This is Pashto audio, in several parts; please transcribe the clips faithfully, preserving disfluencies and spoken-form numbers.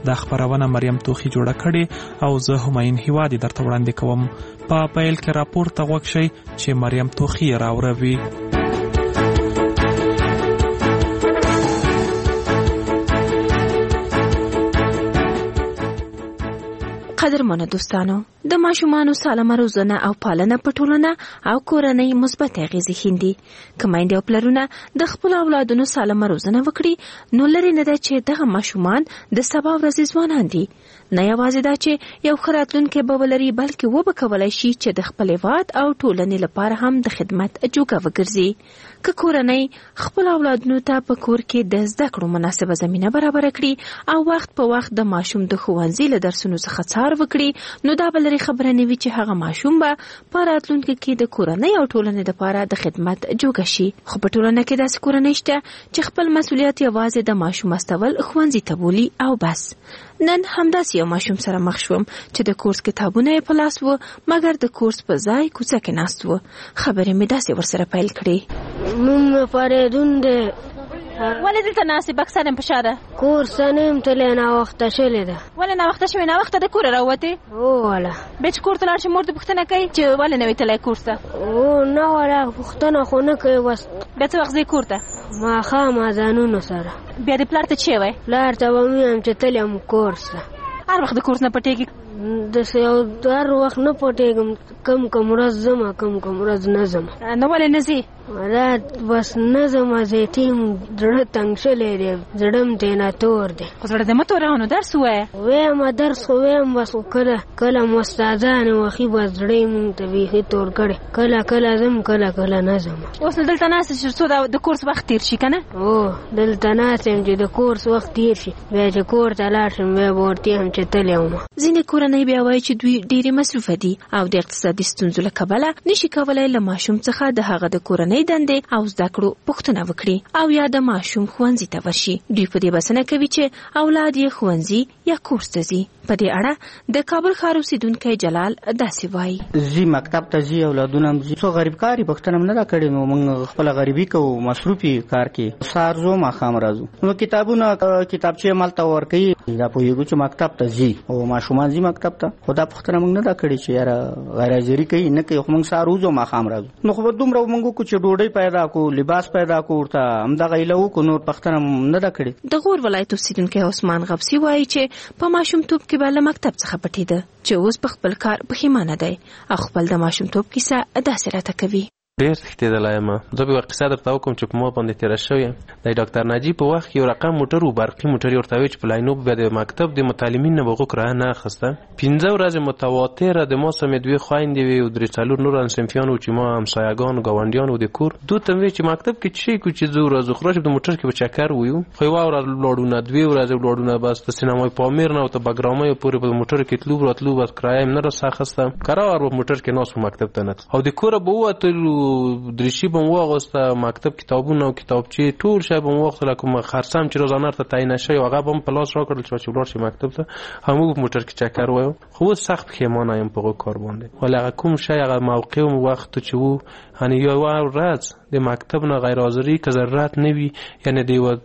دا خبرونه مریم توخی جوړه کړې او زه هماین هیوادي درته وړاندې کوم. په پیل کې راپور ته غوږ شئ چې مریم توخی راوروي. قدرمنو دوستانو، د ماشومانو سالمه روزنه او پالنه په ټولنه او کورنۍ مثبت اغېزې ښیندي. که میندې او پلرونه د خپلو اولادونو سالمه روزنه وکړي، نو لرې نه ده چې دغه ماشومان د سبا ورځې ځوانان دي. نه یوازې دا چې یو ښه راتلونکی به ولري، بلکې وبه کولی شي چې د خپل هېواد او ټولنې لپاره هم د خدمت جوګه وګرځي. که کورنۍ خپل اولادونو ته په کور کې د زده کړو مناسبه زمینه برابره کړي او وخت په وخت د ماشوم د ښوونځي له درسونو څخه څار وکړي، نو دا به لرې خبره نه وي چې هغه ماشوم به په راتلونکي کې د کورنۍ او ټولنې لپاره د خدمت جوګه شي. خو په ټولنه کې داسې کورنۍ شته چې خپل مسؤلیت یوازې د ماشوم استول ښوونځي ته بولي او بس. نن همداسې یو ماشوم سره مخ شوم چې د کورس کتابونه یې په لاس وو، مګر د کورس په ځای کوڅه کې ناست وو. خبرې مې داسې ورسره پیل کړې. نوم مې فریدون دی. ولې دلته ناستې؟ بکسر یم په شا ده. کورس ته نه یم تللی، ناوخته شوې ده. ولې ناوخته شوې؟ ناوخته د کوره راووتې؟ هو واله. بیا چې کور ته لاړ شي مور دې پوښتنه کوي چې ولې نه وې تللی کورس ته؟ هو نه واله، پوښتنه خو نه کوي. بس بیا څه وخت ځې کور ته؟ ماښام اذانونو سره. بیا دې پلار ته څه وایې؟ پلار ته به مې وایم چې تللی یم کورس ته. هر وخت د کورس نه پټېږي؟ داسې یو هر وخت نه پټېږم، کم کم ورځ ځم، کم کم ورځ نه ځم. نو ولې نه ځې؟ رات بس نه ځم، زه ټیم زړه تنګ شولی دی، زړه م تېنه تور دی. خو زړه دې مه توروه، نو درس ووایه. ویم درس خو ویم، بس کله کله مو استادانې وښي بس زړه یې مونږ ته بیخي تور کړی. کله کله ځم، کله کله نه ځم. اوس نو دلته ناست چې څو د کورس وخت تېر شي که نه؟ هو دلته ناست یم چې د کورس وخت تېر شي، بیا چې کور ته لاړ شم بیا به ورته یم چې تللی وم. ځینې کورنۍ بیا وایي چې دوی ډېرې مصروفه دي او د اقتصادي ستونزو له کبله نشي کولی له ماشوم څخه د هغه د کورنۍ دندې او زده کړو پوښتنه وکړي او یا د ماشوم ښوونځي ته ورشي. دوی په دې بسنه کوي چې اولاد یې ښوونځي یا کورس ته ځي. په دې اړه د کابل ښار اوسېدونکی جلال داسې وایي. ځي مکتب ته ځي، اولادونه هم ځي. څو غریب کاري پوښتنه هم نه ده کړې، نو موږ خپله غریبي کوو، مصروفي کار کې سهار ځو ماښام راځو. نو کتابونه کتابچې همالته ورکوي، دا پوهېږو چې مکتب ته ځي او ماشومان ځي مکتب ته. خو دا پوښتنه موږ نه ده کړې چې یاره غیر حاضري کوي نه کوي، خو موږ سهار وځو ماښام راځو. نو خو به دومره موږ وکړو چې ډوډۍ پیدا کړو، لباس پیدا کړو، ورته همدغه هیله وکړو، نور پوښتنه نه ده کړې. د غور ولایت اوسېدونکی عثمان غبسي وایي چې په ماشومتوب کې به له مکتب څخه پټېده چې اوس په خپل کار پښیمانه دی او خپل د ماشومتوب کیسه داسې راته کوي. ډېر تښتېدلی یم. زه به یوه قصه درته وکړم چې په ما باندې تېره شوې. د ډاکټر ناجي په وخت کې یو رقم موټر و، برقي موټر یې ورته وایي چې په لاینو بیا د مکتب د متعلمین نه به هغو کرایه نه اخیسته. پنځه ورځې متواتره د ما سره مې دوې خویندې وې او درې څلور نور همصنفیان وو چې ما همسایهګان ګاونډیان وو د کور. دوی ته مې ویل چې مکتب کې څه کوو چې ځو راځو، خو راشو د موټر کې به چکر ویو. خو یوه ورځ ولاړو، نه دوې ورځې ولاړو، نه بس د سینمای پامیر نه او تر بګرامیو پورې په موټر کې تلو راتلو، بس کرایه یې نه راسه اخیسته. کرار به موټر کې ناست وو، مکتب ته نه او د کوره به ووتلو، دریشي به مو واغوسته، مکتب کتابونه او کتابچې ټول شی به مو واغوستل، کوم خرڅم چې روزانه ته تعین شوی هغه به مو په لاس راکړل چې ولاړ شي مکتب ته. هموږ په موټر کې چکر وایو. خو اوس سخت پښیمانه یم په هغو کار باندې. ولې هغه کوم شی هغه موقع و وخت چې وو، یعنې یوه ورځ د مکتب نه غیر حاضري که ضرورت نه وي، یعنې د یوه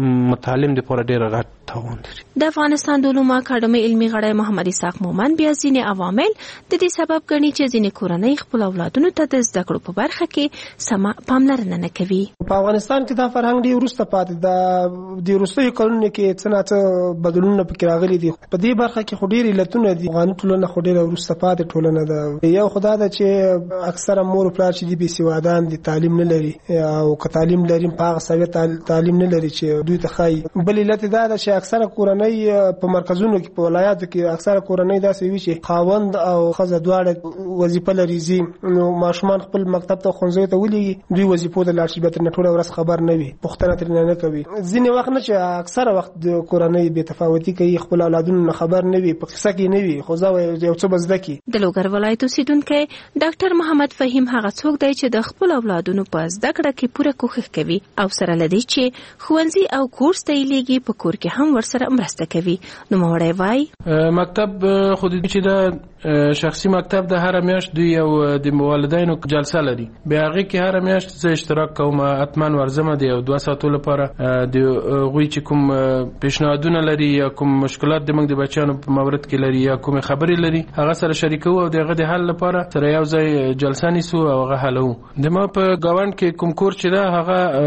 متعلم دپاره ډېره غټ تاوان لري. د افغانستان د علومو اکاډمۍ علمي غړی محمد اسحاق مومند بیا ځینې عوامل د دې سبب ګڼي چې ځینې کورنۍ خپل اولادونو ته د زده کړو په برخه کې سمه پاملرنه نه کوي. په افغانستان کې دا فرهنګ ډېر وروسته پاتې ده. د وروستیو کلونو کې څه نه څه بدلونونه پکې راغلي دي. په دې برخه کې خو ډېر علتونه دي. افغاني ټولنه خو ډېره وروسته پاتې ټولنه ده. یو خو دا ده چې اکثره مور او پلار چې دي بېسوادان دي، تعلیم نه لري، او که تعلیم لري په هغه سویه تعلیم نه لري چې دوی ته ښایي. بل علت دا ده چې اکثره کورنۍ په مرکزونو کې په ولایاتو کې اکثره کورنۍ داسې وي چې خاوند او ښځه دواړه وظیفه لري، ځي نو ماشومان خپل مکتب ته ښوونځیو ته ولېږي، دوی وظیفو ته لاړ شي، بیا ترېنه ټوله ورځ خبر نه وي، پوښتنه ترېنه نه کوي. ځینې وخت نه چې اکثره وخت د کورنۍ بې تفاوتي کوي، خپل اولادونو نه خبر نه وي، په قصه کې نه وي، خو زه یو څه به زده کړي. د لوګر ولایت اوسېدونکی ډاکټر محمد فهیم هغه څوک دی چې د خپل اولادونو په زده کړه کې پوره کوښښ کوي او سره له دې چې ښوونځي او کورس ته یې لیږي، په کور کې هم ورسره مرسته کوي. نو موړی وای مکتب خو دې چې دا شخصي مکتب د هر میاشت دوی یو د والدینو جلسه لري، بیا هغه کې هر میاشت زه اشتراک کوم، اتمن ورزمه دی او دوه ساعتو لپاره د غوي چې کوم پیشنهادونه لري یا کوم مشکلات د موږ د بچانو په مورد کې لري یا کوم خبرې لري هغه سره شریکو او دغه د حل لپاره سره یو ځای جلسه نیسو او هغه حلو. د ما په گاوند کې کوم کور چې دا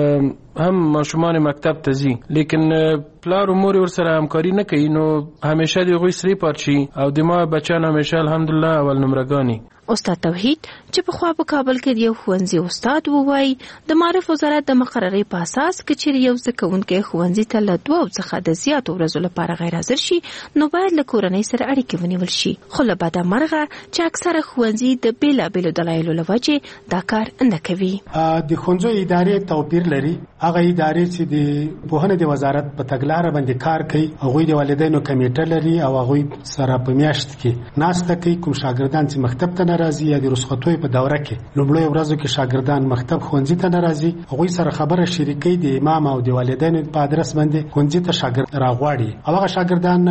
هغه هم ماشومان مکتب ته ځي، لیکن پلار او مور ورسره همکاري نه کوي، نو همیشه د غوي سری پارچی او د ما بچان همیشه الحمدلله اول نمرګانی. استاد توحید چې په خوا په کابل کې یو ښوونځي استاد ووایي د معرف وزارت د مقررې په اساس کې چې یو زده کوونکی ښوونځي ته له دوه څخه د زیاتو ورځو لپاره غیر حاضر شي نو باید له کورنۍ سره اړیکې ونیول شي، خو له بده مرغه چې اکثره ښوونځي د بېلابېلو دلایلو له وجې دا کار نه کوي. د ښوونځیو ادارې توپیر لري، هغه ادارې چې د پوهنې د وزارت په تګلاره باندې کار کوي هغوی د والدینو کمیټه لري او هغوی سره په میاشت کې ناسته کوي، کوم شاګردان چې مکتب ته ناراضي یا د رخصتیو په دوره کې لومړی ورځو کې شاګردان مکتب ښوونځي ته ناراضي، هغوی سره خبره شریکي د امام او د والدینو په ادرس باندې ښوونځي ته شاګرد راغواړي، او هغه شاګردان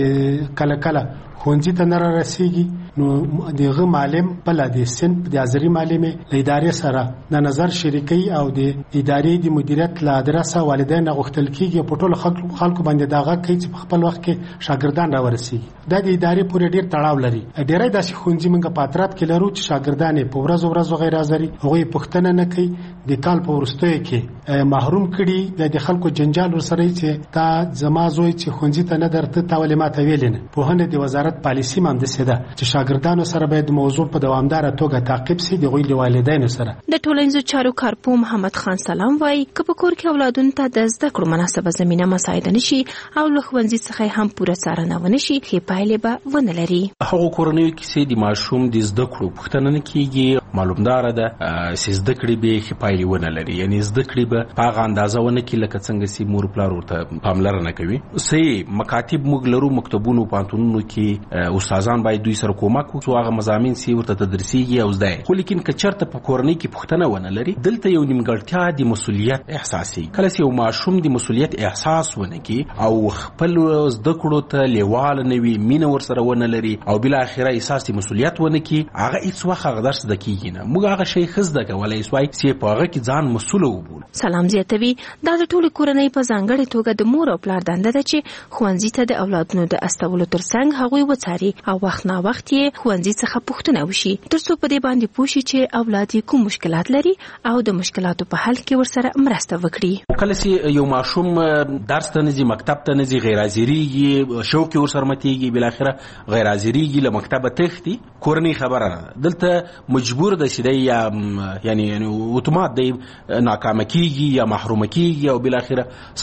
چې کله کله ښوونځي ته نه رارسیږي نو دغه معلم بل د صنف د حاضري معلمې له ادارې سره د نظر شریکي او د ادارې د مدیریت له ادرسه والدین غوښتل کیږي په ټولو خلکو باندې داغه کوي چې په خپل وخت کې شاګردان راورسیږي. دا د ادارې پورې ډیر تړاو لري. ډیرای داسې ښوونځي موږ په اطراف کې لرو چې شاګردان په ورځو ورځو غیر حاضري، هغوی پوښتنه نه کوي، د کال په وروستیو کې محروم کړي د خلکو جنجال ورسره چې تا زما زوی چې ښوونځي ته نه درته تا ولې ماته ویلې نه. پوهنې د وزارت پالیسي هم همداسې ده چې شاګردانو سره باید موضوع په دوامداره توګه تعقیب شي د غوی والدینو سره. د ټولنیزو چارو کارپو محمد خان سلام وایي که په کور کې اولادونو ته د زده کړو مناسبه زمینه مساعده نشي او له ښوونځي څخه هم پوره څارنه ونه شي ښې پایلې به ونه لري. هغو کورنیو کې چې د ماشوم د زده کړو پوښتنه نه کیږي معلومداره ده چې زده کړې به ښې پایلې ونه لري، یعنې زده کړې به په هغه اندازه ونه کړي لکه څنګه چې مور پلار ورته پاملرنه کوي. صحیح مکاتب موږ لرو، مکتبونو پوهنتونونو کې استادان باید دوی سره کومک وکړي، هغه مضامین چې ورته تدریسیږي او زده، خو لیکن که چېرته په کورنۍ کې پوښتنه ونه لري دلته یو نیمګړتیا د مسؤلیت احساسي. کله چې یو ماشوم د مسؤلیت احساس ونه کړي او خپل زده کړو ته لیواله نه وي، مینه ورسره ونه لري او بالاخره احساس د مسؤلیت ونه کړي، هغه هېڅ وخت هغه درس زده کېږي نه. موږ هغه شی ښه زده کولی سوای چې په هغه کې ځان مسؤله وبولو. سلام زیاتوي دا د ټولې کورنۍ په ځانګړې توګه د مور او پلار دنده ده چې ښوونځي ته د اولادونو د استولو ترڅنګ هغوی وڅاري او وخت نا وخت یې ښوونځي څخه پوښتنه وشي تر څو په دې باندې پوه شي چې اولاد یې کوم مشکلات لري او د مشکلاتو په حل کې ورسره مرسته وکړي. کله چې یو ماشوم درس ته نه ځي، مکتب ته نه ځي، غیر حاضرېږي، شوق یې ورسره ماتېږي، بالاخره غیر حاضرېږي، له مکتبه تښتي، کورنۍ خبره نه ده. دلته مجبور ده چې دی یا یعنی یعنی اتومات دی ناکامه کېږي یا محرومه کېږي او بالاخره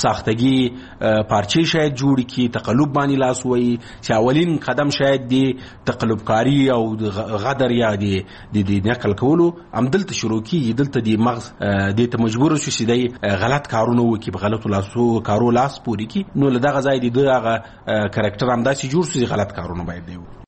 ساختګي پارچې شاید جوړ کړي، تقلب باندې لاس ووهي چې اولین قدم شاید دی تقلبکاري او غدر یا د نقل کولو همدلته شروع کېږي. دلته د مغز دې ته مجبور شو چې دی غلط کارونه وکړي، په غلطو لاسو کارو لاس پورې کړي، نو له دغه ځای د ده هغه کرکټر همداسې جوړ شو چې غلط کارونه باید دی وکړي.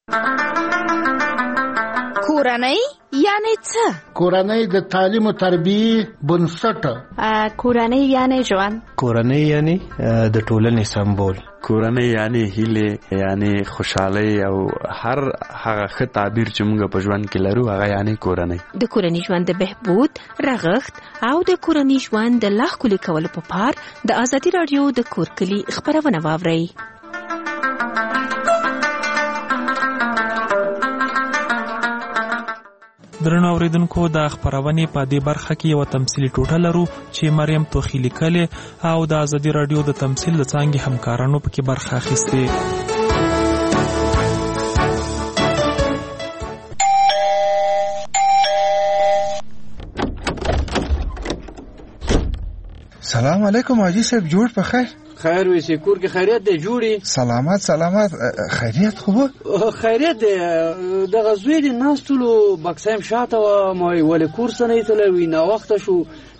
کورنۍ یعنی څه؟ کورنۍ د تعلیم او تربیې بنسټ. کورنۍ یعنی ژوند. کورنۍ یعنی د ټولنې سمبول. کورنۍ یعنی هیله، یعنی خوشحالي او هر هغه ښه تعبیر چې موږ په ژوند کې لرو هغه یعنی کورنۍ. د کورنۍ ژوند د بهبود، رغښت او د کورنۍ ژوند د لا ښکلي کولو په پار د ازادي راډیو د کور کلي خپرونه واورئ. درنو اوریدونکو د خبرونې په دې برخه کې یو تمثیلي ټوټه لرو چې مریم توخی لیکلې او د ازادي راډیو د تمثیل د څانګې همکارانو پکې برخه اخیستې. سلام علیکم حاجی صاحب، جوړ په خیر؟ خیر وي سي، کور کې خیریت دی؟ جوړي سلامات سلامات. خیریت خو خیریت دی. د غزوی دی ناس ټولو بکسایم شاته و ما ولې کور سنې تلوي نه وخت شو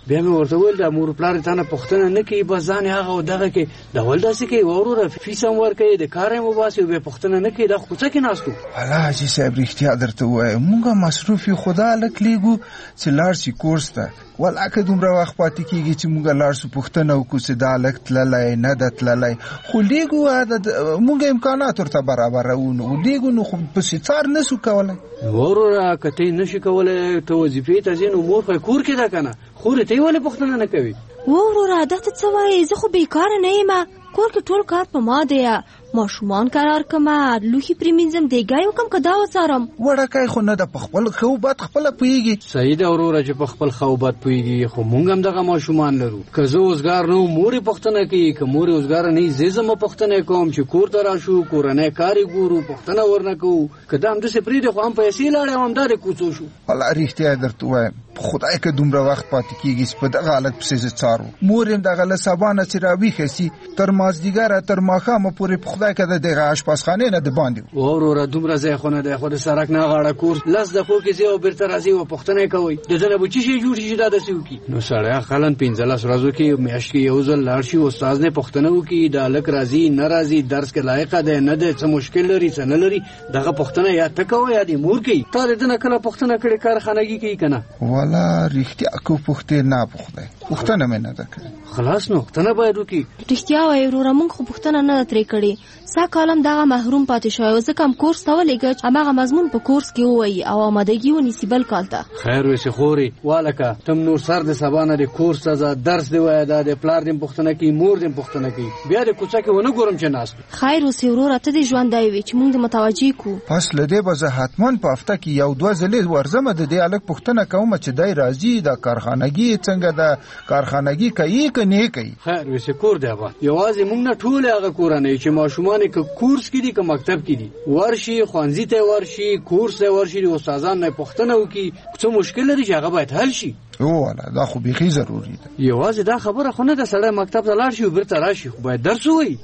بیا مې ورته وویل د مور پلار تا نه پوښتنه نه کوي بس ځان یې هغه او دغه کې ډول داسې کوي وروره فیس هم ورکوي د کار یې وباسي بیا پوښتنه نه کوي دا خو کوڅه کې ناست وو. والا حاجي صاحب رښتیا درته ووایم موږ مصروف یو خدا هلک لیږو چې لاړ شي کورس ته ولا که دومره وخت پاتې کېږي چې موږ لاړ شو پوښتنه وکړو چې دا هلک تللی نه ده تللی خو لیږو موږ امکانات ورته برابروو نو لیږو نو خو پسې څار نه شو کولی. وروره که ته یې نه شي کولی ته وظیفې ته ځې نو مور خو کور کې ده که نه خورې ته یې ولې پوښتنه نه کوي؟ وروره دا ته څه وایې زه خو بېکاره نه یم کور کې ټول کار په ما دی ماشومان قرار کمه لوښي پرې مینځم دیګی وکم که دا وڅارم وړکی خو نه ده په خپل ښه او بد خپله پوهېږي. صحیح ده وروره چې په خپل ښه او بد پوهېږي خو موږ هم دغه ماشومان لرو که زه اوزګار نه وم مور یې پوښتنه کوي که مور یې اوزګاره نه وي زه زما پوښتنه کوم چې کور ته راشو کورنی کار یې ګورو پوښتنه ورنه کوو که دا همداسې پرېږدې خو هم پیسې لاړې او همدا دې کوڅو شو. والله رښتیا درته وایم په خدای که دومره وخت پاتې کېږي چې په دغه حالت پسې زه څارو مور یم دغه له سبا نه چې راویښه سي تر مازدیګره تر ماښامه پورې په خدای که د دغه اشپزخانې نه د باندې وروره دومره ځای خو نه دی خو د سړک نه غاړه کورس لس دقیقو کې ځي او بېرته راځي او پوښتنه یې کوئ د ده نه به څه شی جوړ شي چې دا داسې وکړي نو سړی اقلا پنځلس ورځو کې میاشت کې یو ځل لاړ شي استاد نه پوښتنه وکړي دا هلک راځي نه راځي درس کې لایقه دی نه دی څه مشکل لري څه نه لري دغه پوښتنه یا ته کوه یا دې مور کوي تا د ده نه کله پوښتنه کړې کارخانګي کوي که نه؟ والا رښتیا که پوښتې نه پوښتی پوښتنه مې نه ده کړې خلاص نو پوښتنه باید وکړي. رښتیا وایې وروره موږ خو پوښتنه نه ده ترې کړې سږ کال هم دغه محروم پاتې شوی ځکه هم کورس ته ولېږه چې هماغه مضمون په کورس کې ووایي او آمادګي ونیسي بل کال ته. خیر ویسې خورې والکه تم نور سر د سبا نه د کورس ته ځه درس دې وایه دا د پلار دې پوښتنه کوي مور دې پوښتنه کوي بیا د کوڅه کې ونه ګورم چې ناست خیر اوسې وروره ته دې ژوندی وي چې موږ دې متوجه کړو. پس له دې به زه حتما په هفته کې یو دوه ځلې ورځمه د دې هلک پوښتنه کوم چې دی راځي دا کارخانګي څنګه ده کارخانګي کوي که نه کوي. خیر ویسې کور دی ابا یوازې موږ نه ټولې هغه کورنۍ چې ماشومان یې که کورس کې دي که مکتب کې دي ورشي ښوونځي ته ورشي کورس ته ورشي د استادانو نه پوښتنه وکړي څه مشکل لري چې هغه باید حل شي. والا دا خو بیخي ضروري ده یوازې دا خبره خو نه ده سړی مکتب ته لاړ شي او بېرته راشي خو باید درس ووایي.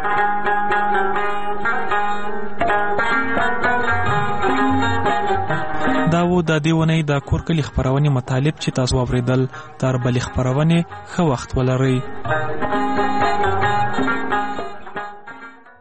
دا و د دې ونې د کور کلي خپرونې مطالب چې تاسو واورېدل تر بلې خپرونې ښه وخت ولرئ.